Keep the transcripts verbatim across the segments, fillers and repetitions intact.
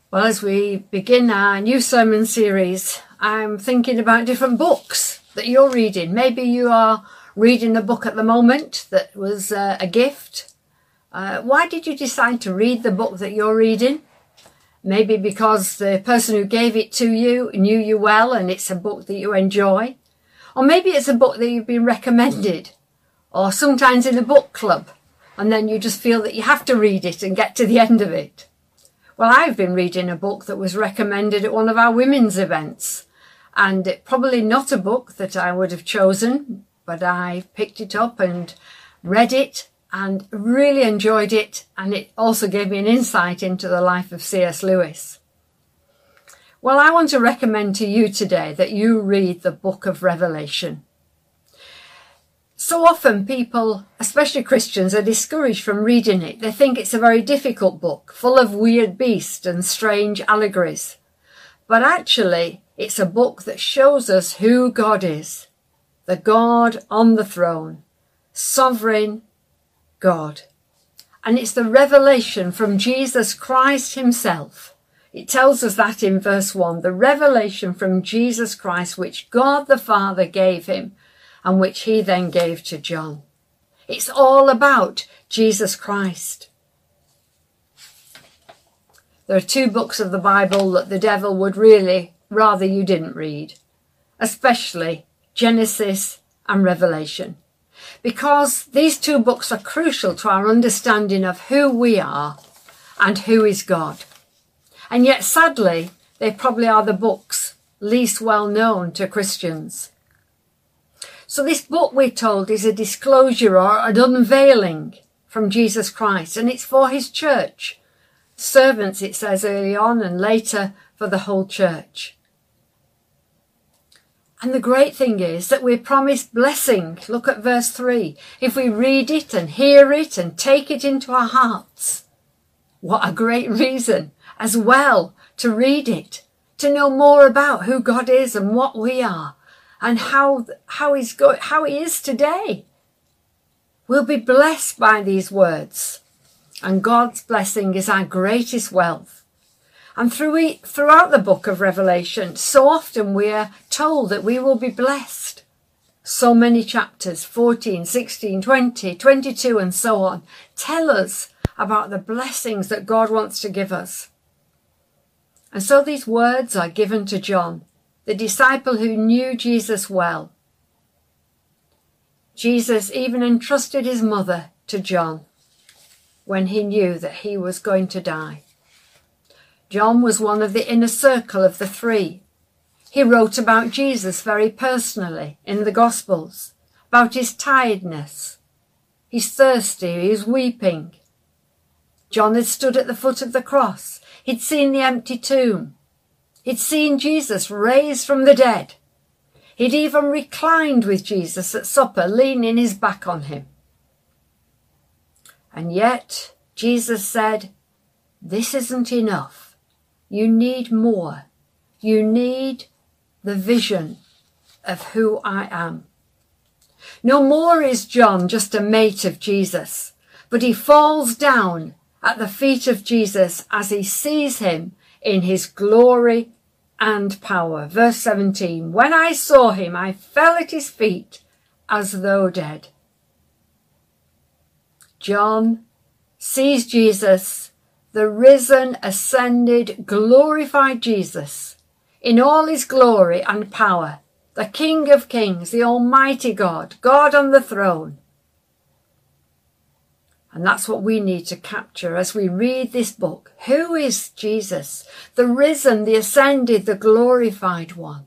Well, as we begin our new sermon series, I'm thinking about different books that you're reading. Maybe you are reading a book at the moment that was uh, a gift. Uh, why did you decide to read the book that you're reading? Maybe because the person who gave it to you knew you well and it's a book that you enjoy. Or maybe it's a book that you've been recommended, or sometimes in a book club, and then you just feel that you have to read it and get to the end of it. Well, I've been reading a book that was recommended at one of our women's events, and it, probably not a book that I would have chosen, but I picked it up and read it and really enjoyed it, and it also gave me an insight into the life of C S Lewis. Well, I want to recommend to you today that you read the book of Revelation. So often people, especially Christians, are discouraged from reading it. They think it's a very difficult book, full of weird beasts and strange allegories. But actually, it's a book that shows us who God is, the God on the throne, sovereign God. And it's the revelation from Jesus Christ himself. It tells us that in verse one, the revelation from Jesus Christ, which God the Father gave him, and which he then gave to John. It's all about Jesus Christ. There are two books of the Bible that the devil would really rather you didn't read, especially Genesis and Revelation, because these two books are crucial to our understanding of who we are and who is God. And yet, sadly, they probably are the books least well known to Christians. So this book, we're told, is a disclosure or an unveiling from Jesus Christ, and it's for his church. Servants, it says early on, and later for the whole church. And the great thing is that we're promised blessing. Look at verse three. If we read it and hear it and take it into our hearts, what a great reason as well to read it, to know more about who God is and what we are, and how how he's go, how he is today. We'll be blessed by these words, and God's blessing is our greatest wealth. And through it, throughout the book of Revelation, so often we are told that we will be blessed. So many chapters, fourteen, sixteen, twenty, twenty-two, and so on, tell us about the blessings that God wants to give us. And so these words are given to John, the disciple who knew Jesus well. Jesus even entrusted his mother to John when he knew that he was going to die. John was one of the inner circle of the three. He wrote about Jesus very personally in the Gospels, about his tiredness. He's thirsty, he's weeping. John had stood at the foot of the cross. He'd seen the empty tomb. He'd seen Jesus raised from the dead. He'd even reclined with Jesus at supper, leaning his back on him. And yet, Jesus said, this isn't enough. You need more. You need the vision of who I am. No more is John just a mate of Jesus, but he falls down at the feet of Jesus as he sees him in his glory and power. Verse seventeen, when I saw him, I fell at his feet as though dead. John sees Jesus, the risen, ascended, glorified Jesus, in all his glory and power, the King of Kings, the Almighty God, God on the throne. And that's what we need to capture as we read this book. Who is Jesus? The risen, the ascended, the glorified one.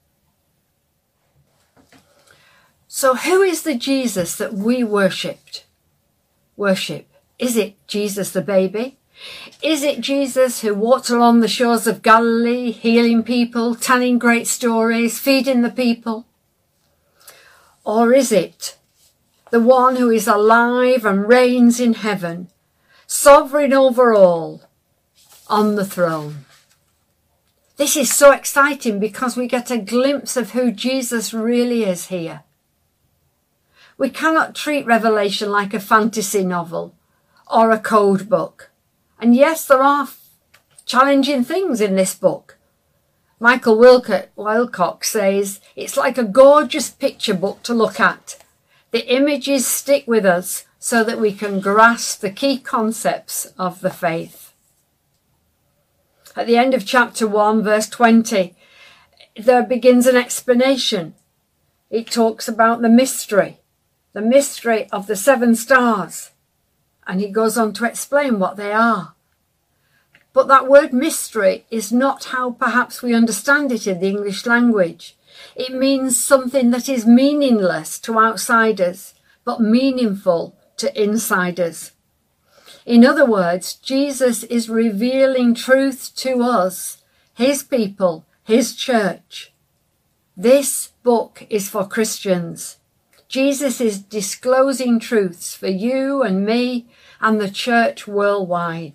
So who is the Jesus that we worshipped? Worship. Is it Jesus the baby? Is it Jesus who walked along the shores of Galilee, healing people, telling great stories, feeding the people? Or is it the one who is alive and reigns in heaven, sovereign over all, on the throne? This is so exciting because we get a glimpse of who Jesus really is here. We cannot treat Revelation like a fantasy novel or a code book. And yes, there are challenging things in this book. Michael Wilcock, Wilcock says, it's like a gorgeous picture book to look at. The images stick with us so that we can grasp the key concepts of the faith. At the end of chapter one, verse twenty, there begins an explanation. It talks about the mystery, the mystery of the seven stars. And he goes on to explain what they are. But that word mystery is not how perhaps we understand it in the English language. It means something that is meaningless to outsiders, but meaningful to insiders. In other words, Jesus is revealing truth to us, his people, his church. This book is for Christians. Jesus is disclosing truths for you and me and the church worldwide.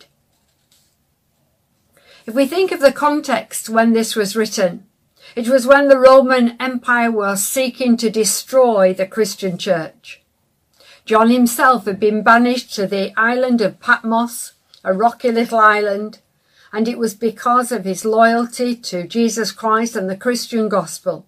If we think of the context when this was written, it was when the Roman Empire was seeking to destroy the Christian church. John himself had been banished to the island of Patmos, a rocky little island, and it was because of his loyalty to Jesus Christ and the Christian gospel.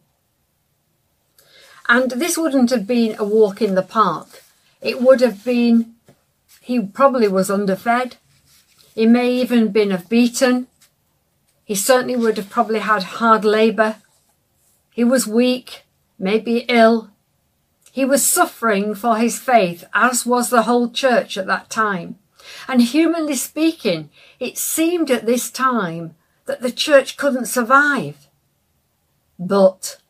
And this wouldn't have been a walk in the park. It would have been, he probably was underfed. He may even been have beaten. He certainly would have probably had hard labour. He was weak, maybe ill. He was suffering for his faith, as was the whole church at that time. And humanly speaking, it seemed at this time that the church couldn't survive. But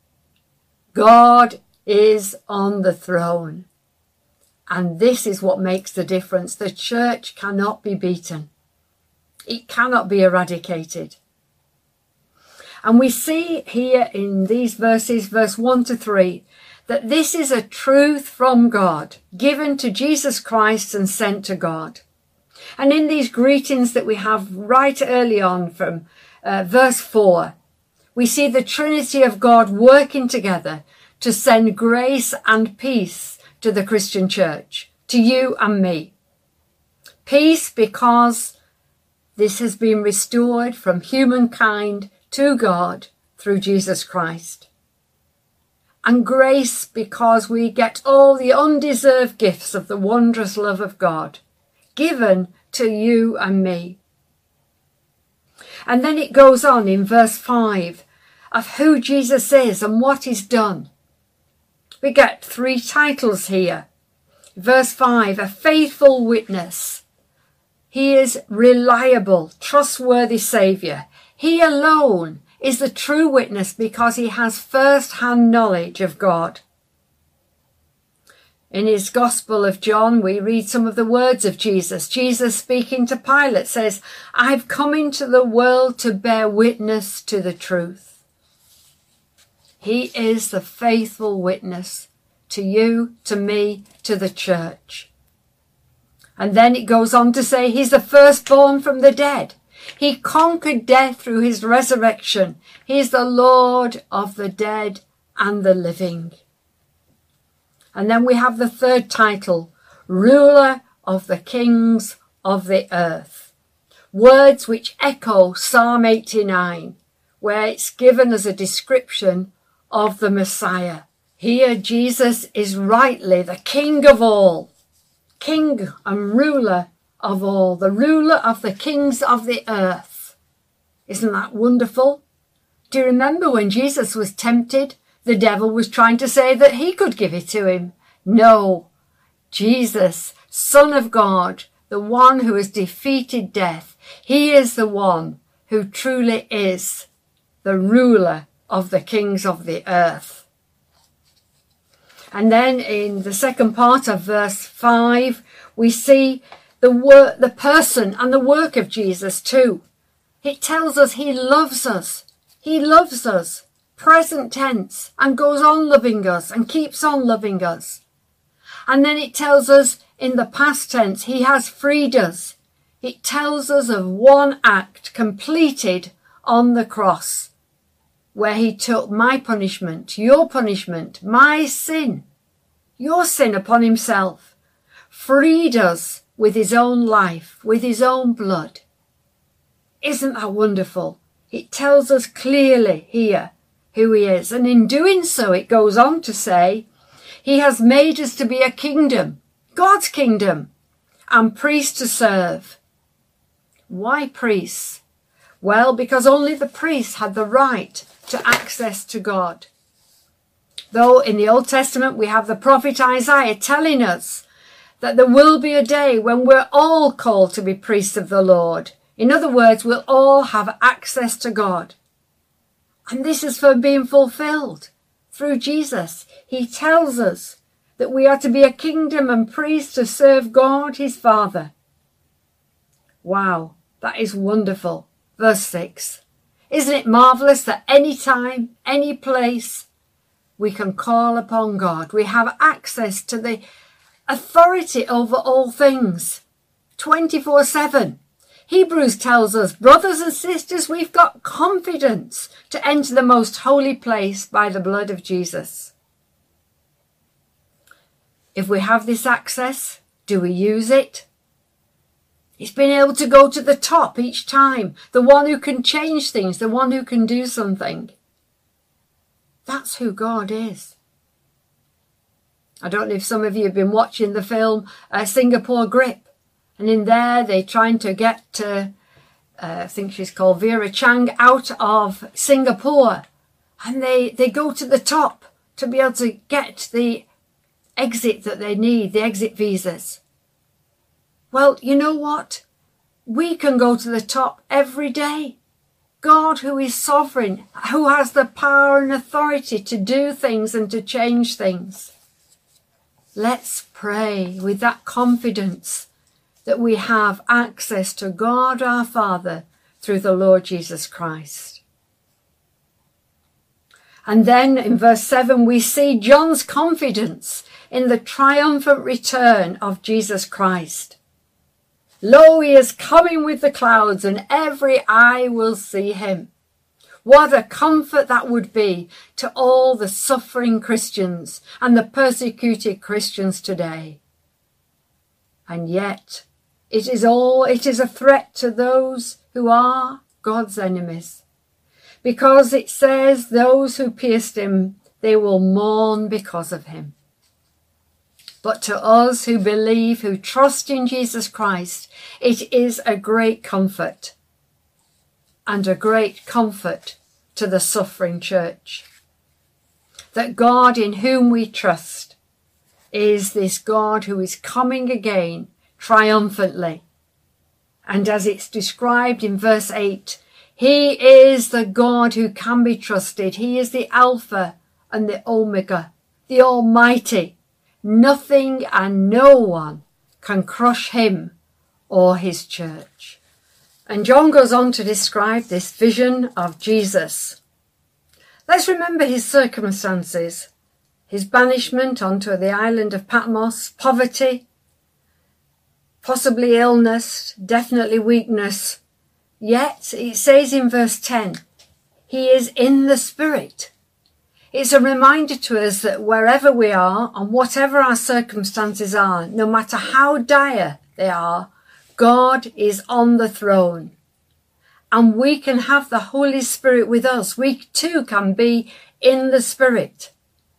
God is on the throne. And this is what makes the difference. The church cannot be beaten. It cannot be eradicated. And we see here in these verses, verse one to three, that this is a truth from God, given to Jesus Christ and sent to God. And in these greetings that we have right early on from uh, verse four, we see the Trinity of God working together to send grace and peace to the Christian church, to you and me. Peace because this has been restored from humankind to God through Jesus Christ. And grace because we get all the undeserved gifts of the wondrous love of God given to you and me. And then it goes on in verse five of who Jesus is and what he's done. We get three titles here. Verse five, a faithful witness. He is reliable, trustworthy Saviour. He alone is the true witness because he has first-hand knowledge of God. In his Gospel of John, we read some of the words of Jesus. Jesus speaking to Pilate says, I've come into the world to bear witness to the truth. He is the faithful witness to you, to me, to the church. And then it goes on to say he's the firstborn from the dead. He conquered death through his resurrection. He is the Lord of the dead and the living. And then we have the third title, ruler of the kings of the earth. Words which echo Psalm eighty-nine, where it's given as a description of the Messiah. Here Jesus is rightly the King of all, King and ruler of all, the ruler of the kings of the earth. Isn't that wonderful? Do you remember when Jesus was tempted? The devil was trying to say that he could give it to him. No, Jesus, Son of God, the one who has defeated death, he is the one who truly is the ruler of the kings of the earth. And then in the second part of verse five, we see the work, the person and the work of Jesus too. It tells us he loves us. He loves us, present tense, and goes on loving us and keeps on loving us. And then it tells us in the past tense, he has freed us. It tells us of one act completed on the cross, where he took my punishment, your punishment, my sin, your sin upon himself, freed us with his own life, with his own blood. Isn't that wonderful? It tells us clearly here who he is. And in doing so, it goes on to say, he has made us to be a kingdom, God's kingdom, and priests to serve. Why priests? Well, because only the priests had the right to access to God. Though in the Old Testament we have the prophet Isaiah telling us that there will be a day when we're all called to be priests of the Lord. In other words, we'll all have access to God. And this is for being fulfilled through Jesus. He tells us that we are to be a kingdom and priests to serve God, his Father. Wow, that is wonderful. Verse six. Isn't it marvellous that any time, any place, we can call upon God? We have access to the authority over all things, twenty-four seven. Hebrews tells us, brothers and sisters, we've got confidence to enter the most holy place by the blood of Jesus. If we have this access, do we use it? It's being able to go to the top each time, the one who can change things, the one who can do something. That's who God is. I don't know if some of you have been watching the film uh, Singapore Grip. And in there, they're trying to get, uh, uh, I think she's called Vera Chang, out of Singapore. And they, they go to the top to be able to get the exit that they need, the exit visas. Well, you know what? We can go to the top every day. God, who is sovereign, who has the power and authority to do things and to change things. Let's pray with that confidence that we have access to God our Father through the Lord Jesus Christ. And then in verse seven, we see John's confidence in the triumphant return of Jesus Christ. Lo, he is coming with the clouds, and every eye will see him. What a comfort that would be to all the suffering Christians and the persecuted Christians today. And yet, it is all, it is a threat to those who are God's enemies. Because it says, those who pierced him, they will mourn because of him. But to us who believe, who trust in Jesus Christ, it is a great comfort. And a great comfort to the suffering church. That God in whom we trust is this God who is coming again triumphantly. And as it's described in verse eight, he is the God who can be trusted. He is the Alpha and the Omega, the Almighty. Nothing and no one can crush him or his church. And John goes on to describe this vision of Jesus. Let's remember his circumstances. His banishment onto the island of Patmos, poverty, possibly illness, definitely weakness. Yet, it says in verse ten, he is in the Spirit. It's a reminder to us that wherever we are and whatever our circumstances are, no matter how dire they are, God is on the throne. And we can have the Holy Spirit with us. We too can be in the Spirit.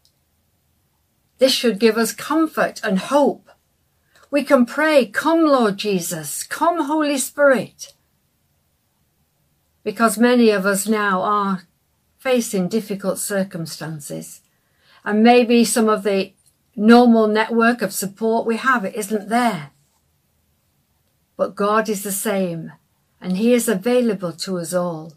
This should give us comfort and hope. We can pray, come Lord Jesus, come Holy Spirit. Because many of us now are facing difficult circumstances. And maybe some of the normal network of support we have, it isn't there. But God is the same, and he is available to us all.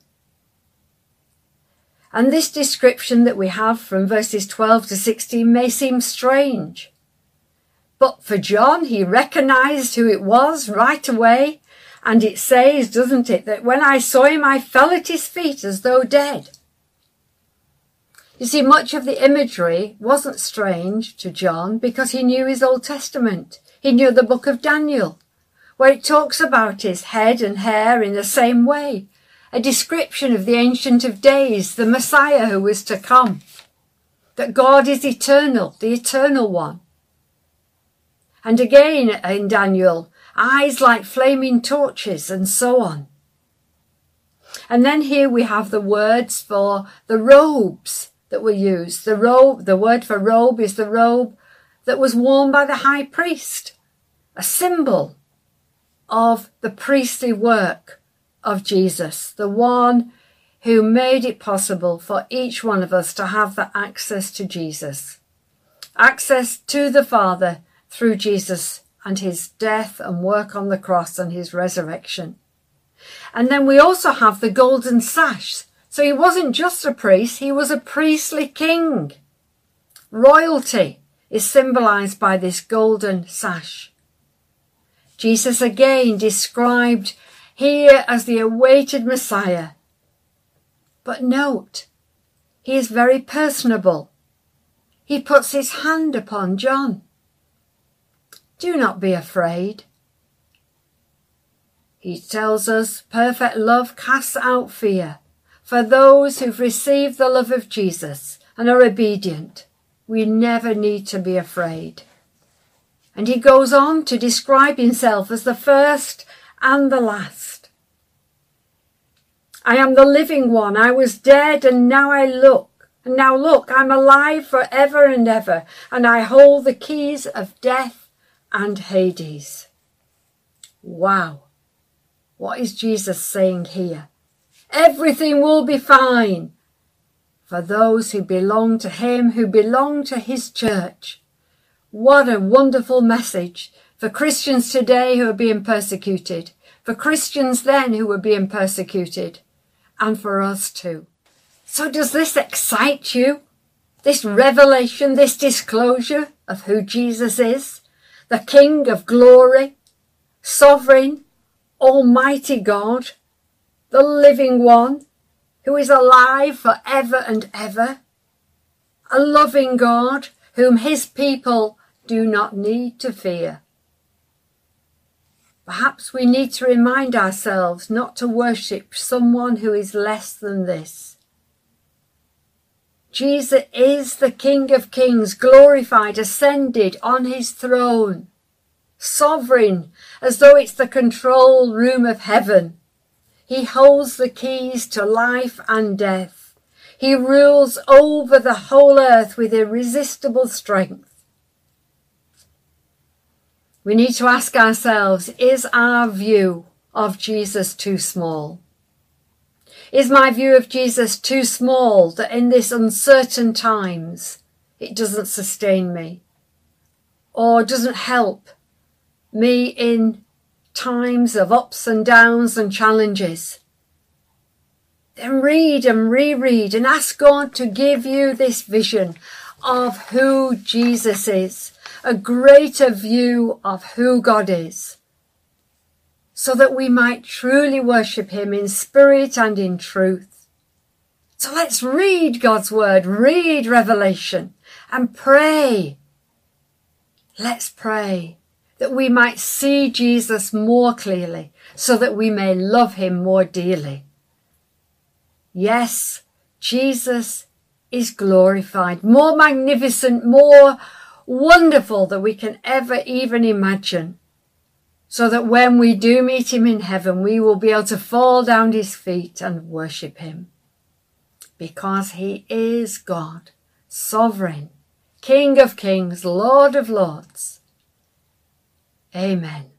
And this description that we have from verses twelve to sixteen may seem strange. But for John, he recognized who it was right away. And it says, doesn't it, that when I saw him, I fell at his feet as though dead. You see, much of the imagery wasn't strange to John because he knew his Old Testament. He knew the book of Daniel, where it talks about his head and hair in the same way. A description of the Ancient of Days, the Messiah who was to come. That God is eternal, the eternal one. And again in Daniel, eyes like flaming torches and so on. And then here we have the words for the robes that were used. The robe, the word for robe is the robe that was worn by the high priest, a symbol of the priestly work of Jesus, the one who made it possible for each one of us to have the access to Jesus, access to the Father through Jesus and his death and work on the cross and his resurrection. And then we also have the golden sash. So he wasn't just a priest, he was a priestly king. Royalty is symbolized by this golden sash. Jesus again described here as the awaited Messiah. But note, he is very personable. He puts his hand upon John. Do not be afraid. He tells us perfect love casts out fear. For those who've received the love of Jesus and are obedient, we never need to be afraid. And he goes on to describe himself as the first and the last. I am the living one. I was dead and now I look. And now look, I'm alive forever and ever. And I hold the keys of death and Hades. Wow. What is Jesus saying here? Everything will be fine for those who belong to him, who belong to his church. What a wonderful message for Christians today who are being persecuted, for Christians then who were being persecuted, and for us too. So does this excite you? This revelation, this disclosure of who Jesus is, the King of glory, sovereign, almighty God, the living one who is alive forever and ever, a loving God whom his people do not need to fear. Perhaps we need to remind ourselves not to worship someone who is less than this. Jesus is the King of Kings, glorified, ascended on his throne, sovereign, as though it's the control room of heaven. He holds the keys to life and death. He rules over the whole earth with irresistible strength. We need to ask ourselves, is our view of Jesus too small? Is my view of Jesus too small that in this uncertain times it doesn't sustain me or doesn't help me in times of ups and downs and challenges? Then read and reread and ask God to give you this vision of who Jesus is, a greater view of who God is, so that we might truly worship him in spirit and in truth. So let's read God's word, read Revelation, and pray. Let's pray that we might see Jesus more clearly, so that we may love him more dearly. Yes, Jesus is glorified, more magnificent, more wonderful than we can ever even imagine, so that when we do meet him in heaven, we will be able to fall down at his feet and worship him, because he is God, sovereign, King of kings, Lord of lords. Amen.